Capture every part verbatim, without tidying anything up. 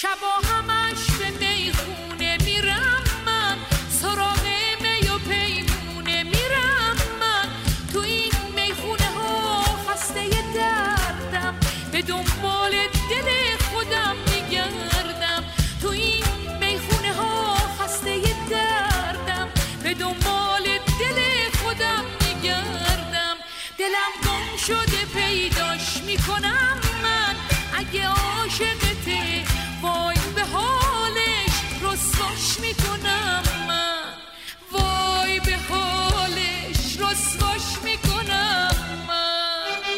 شبا همش به میخونه میرم من، سراغ می و پیمونه میرم من. تو این میخونه ها خسته دردم، به دنبال دل خودم میگردم. تو این میخونه ها خسته دردم، به دنبال دل خودم میگردم. دلم گم شده پیداش میکنم من، اگه عاشقته وای به حالش رسواش میکنم من، وای به حالش رسواش میکنم من.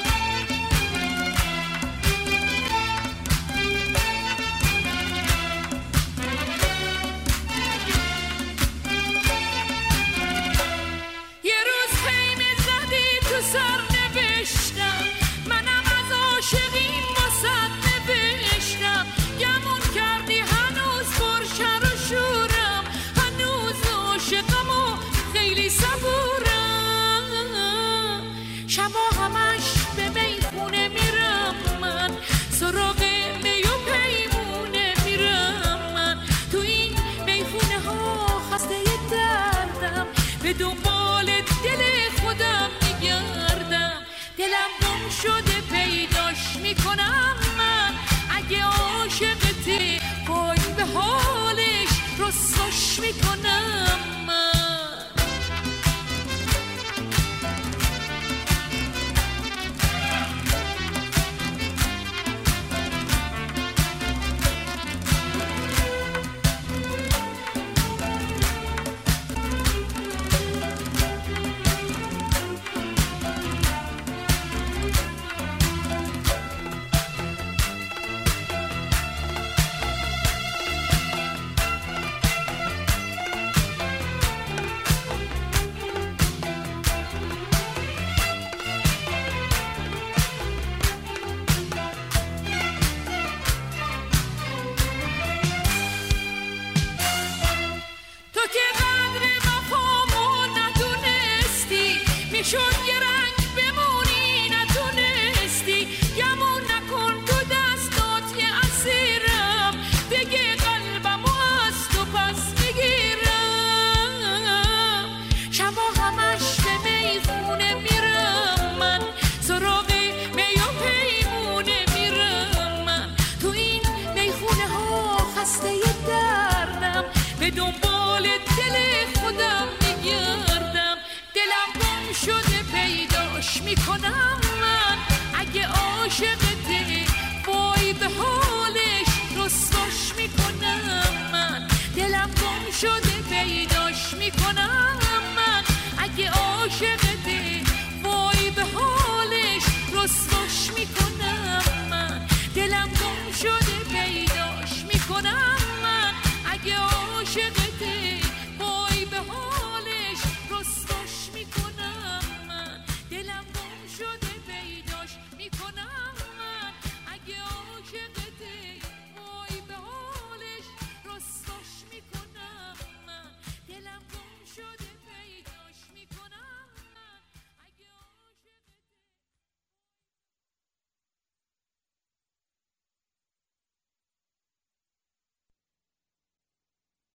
یه روز خیمه زدی تو سر نوشتم، منم از عاشقیم واسد نوشتم. گمون کردی هنوز پرشر و شورم، هنوز عاشقم و خیلی صبورم. شبا همش به میخونه میرم من، سراغ می و پیمونه میرم من. تو این میخونه ها خسته دردم، به دنبال دل خودم میگردم. دلم گم شده پیداش میکنم من، اگه عاشقتی وای به حالش رسواش میکنم من. شد یه رنگ بمونی نتونستی، گمون نکن تو دستات یه اسیرم، بگه قلبمو از تو پس میگیرم. شبا همش به میخونه میرم من، سراغ می و پیمونه میرم من. تو این میخونه ها خسته دردم، به دنبال دل خودم میگردم. دلم گم شده پیداش میکنم من، اگه عاشق